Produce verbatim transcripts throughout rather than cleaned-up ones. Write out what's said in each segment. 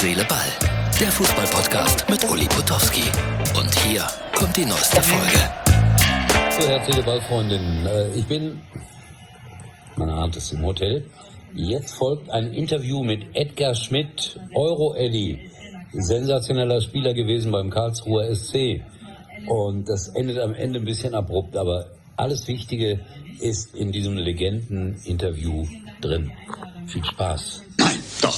Seele, Ball. Der Fußball-Podcast mit Uli Potowski. Und hier kommt die neueste Folge. So, Herz, Seele, Ball, Freundinnen. Ich bin, man ahnt es, im Hotel. Jetzt folgt ein Interview mit Edgar Schmidt, Euro-Eddy. Sensationeller Spieler gewesen beim Karlsruher S C. Und das endet am Ende ein bisschen abrupt, aber alles Wichtige ist in diesem Legenden-Interview drin. Viel Spaß. Nein, doch.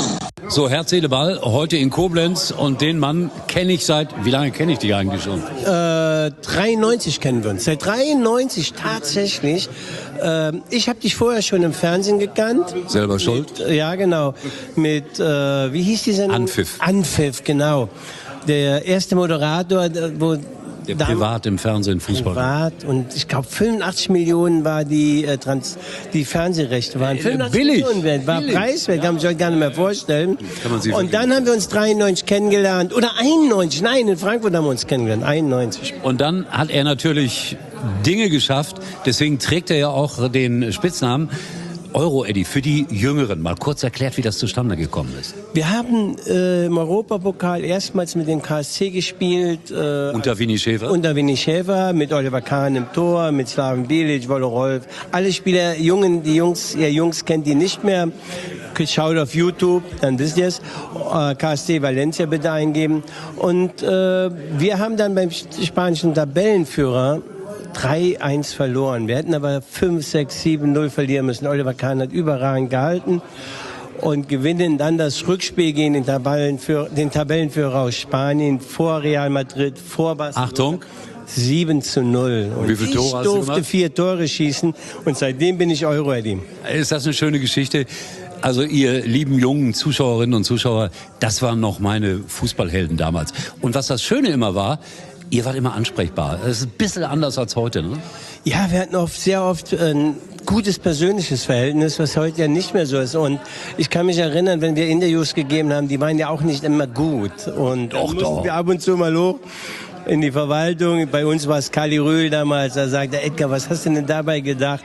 So, Herz, Seele, Ball, heute in Koblenz und den Mann kenne ich seit, wie lange kenne ich dich eigentlich schon? Äh, dreiundneunzig kennen wir uns, seit dreiundneunzig tatsächlich. Äh, ich habe dich vorher schon im Fernsehen gekannt. Selber schuld? Mit, ja, genau. Mit, äh, wie hieß die Sendung? Anpfiff. Anpfiff, genau. Der erste Moderator, wo... Der privat im Fernsehen Fußball. Privat und ich glaube fünfundachtzig Millionen war die äh, Trans die Fernsehrechte waren fünfundachtzig billig. Millionen wert, war billig. preiswert, ja. Kann man sich heute gar nicht mehr vorstellen. Kann man sich und dann haben wir uns dreiundneunzig kennengelernt oder einundneunzig, nein, in Frankfurt haben wir uns kennengelernt, einundneunzig. Und dann hat er natürlich Dinge geschafft, deswegen trägt er ja auch den Spitznamen Euro-Eddy für die Jüngeren. Mal kurz erklärt, wie das zustande gekommen ist. Wir haben äh, im Europapokal erstmals mit dem K S C gespielt. Äh, unter Winnie Schäfer? Unter Winnie Schäfer, mit Oliver Kahn im Tor, mit Slaven Bilic, Wolle Rolf. Alle Spieler, Jungen, die Jungs, ihr Jungs kennt die nicht mehr. Schaut auf YouTube, dann wisst ihr es. Äh, K S C Valencia bitte eingeben. Und äh, wir haben dann beim spanischen Tabellenführer drei eins verloren. Wir hätten aber fünf, sechs, sieben, null verlieren müssen. Oliver Kahn hat überragend gehalten und gewinnen dann das Rückspiel gegen den Tabellenführer, den Tabellenführer aus Spanien vor Real Madrid, vor Barcelona. Achtung! sieben zu null. Und wie viele Tore hast du ich durfte vier Tore schießen und seitdem bin ich Euro-Eddy. Ist das eine schöne Geschichte? Also ihr lieben jungen Zuschauerinnen und Zuschauer, das waren noch meine Fußballhelden damals. Und was das Schöne immer war, ihr wart immer ansprechbar. Das ist ein bisschen anders als heute, ne? Ja, wir hatten oft, sehr oft ein gutes persönliches Verhältnis, was heute ja nicht mehr so ist. Und ich kann mich erinnern, wenn wir Interviews gegeben haben, die waren ja auch nicht immer gut. Und doch, mussten doch. wir ab und zu mal hoch in die Verwaltung. Bei uns war es Kali Rühl damals. Da sagte Edgar, was hast du denn dabei gedacht?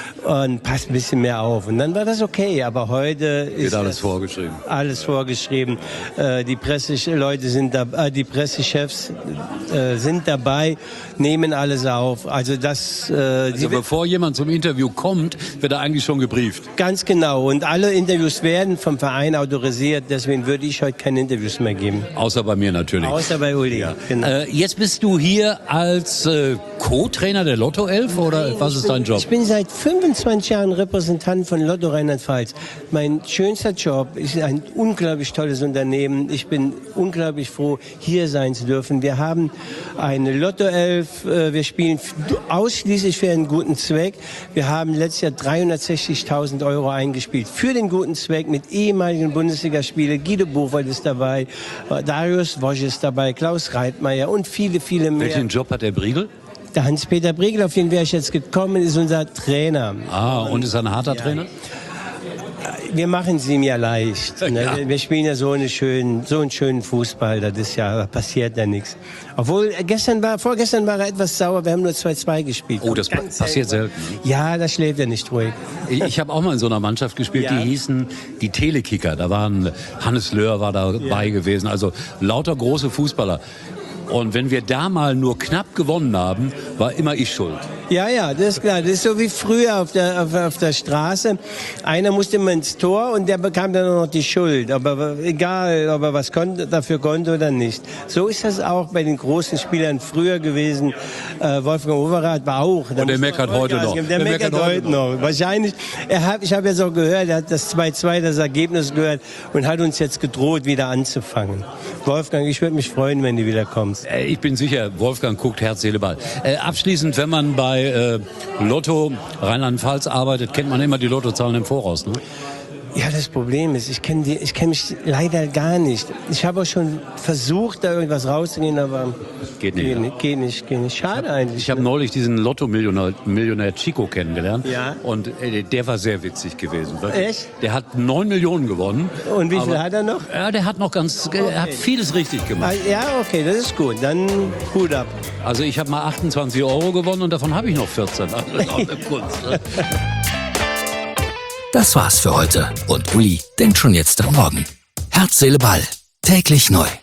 Und passt ein bisschen mehr auf. Und dann war das okay. Aber heute ist Wird alles vorgeschrieben. Alles vorgeschrieben. Äh, die Presseleute sind da, äh, die Pressechefs äh, sind dabei, nehmen alles auf. Also das. Äh, Also bevor jemand zum Interview kommt, wird er eigentlich schon gebrieft. Ganz genau. Und alle Interviews werden vom Verein autorisiert. Deswegen würde ich heute keine Interviews mehr geben. Außer bei mir natürlich. Außer bei Uli. Ja. Genau. Äh, jetzt bist du hier als äh, Co-Trainer der Lotto elf oder Nein, was ist bin, dein Job? Ich bin seit fünfundzwanzig Jahren Repräsentant von Lotto Rheinland-Pfalz. Mein schönster Job ist ein unglaublich tolles Unternehmen. Ich bin unglaublich froh, hier sein zu dürfen. Wir haben eine Lotto elf. Wir spielen ausschließlich für einen guten Zweck. Wir haben letztes Jahr dreihundertsechzigtausend Euro eingespielt für den guten Zweck mit ehemaligen Bundesligaspielern. Guido Buchwald ist dabei, Darius Wosch ist dabei, Klaus Reitmeier und viele, viele mehr. Welchen Job hat der Briegel? Der Hans-Peter Briegel, auf den wäre ich jetzt gekommen, ist unser Trainer. Ah, und ist er ein harter ja. Trainer? Wir machen es ihm ja leicht. Ne? Ja. Wir spielen ja so, eine schönen, so einen schönen Fußball, das ist ja, da passiert ja nichts. Obwohl, gestern war, vorgestern war er etwas sauer, wir haben nur zwei zwei gespielt. Oh, das Ganz passiert selten. selten. Ja, da schläft er nicht ruhig. Ich, ich habe auch mal in so einer Mannschaft gespielt, Ja. die hießen die Telekicker. Da waren Hannes Löhr war dabei Ja. gewesen, also lauter große Fußballer. Und wenn wir da mal nur knapp gewonnen haben, war immer ich schuld. Ja, ja, das ist klar. Das ist so wie früher auf der, auf, auf der Straße. Einer musste immer ins Tor und der bekam dann noch die Schuld. Aber egal, ob er was konnte, dafür konnte oder nicht. So ist das auch bei den großen Spielern früher gewesen. Äh, Wolfgang Overath war auch. Und der meckert heute noch. Der, der meckert heute noch. noch. Wahrscheinlich. Er hat, ich habe jetzt auch gehört, er hat das zwei zwei, das Ergebnis gehört und hat uns jetzt gedroht, wieder anzufangen. Wolfgang, ich würde mich freuen, wenn du wieder kommst. Äh, ich bin sicher, Wolfgang guckt Herz, Seele, Ball. Äh, abschließend, wenn man bei äh, Lotto Rheinland-Pfalz arbeitet, kennt man immer die Lottozahlen im Voraus, ne? Ja, das Problem ist, ich kenne die, ich kenne mich leider gar nicht. Ich habe auch schon versucht, da irgendwas rauszugehen, aber Geht nicht, geht ja. nicht, geht nicht, geht nicht. Schade eigentlich. Ich habe neulich diesen Lotto-Millionär Millionär Chico kennengelernt. Ja. Und äh, der war sehr witzig gewesen. Wirklich. Echt? Der hat neun Millionen gewonnen. Und wie viel aber, hat er noch? Ja, der hat noch ganz, er hat vieles richtig Ah, gemacht. ja, okay, das ist gut. Dann Hut ab. Also ich habe mal achtundzwanzig Euro gewonnen und davon habe ich noch vierzehn. Also das ist auch eine Kunst, ne? Das war's für heute. Und Uli denkt schon jetzt am Morgen. Herz, Seele, Ball. Täglich neu.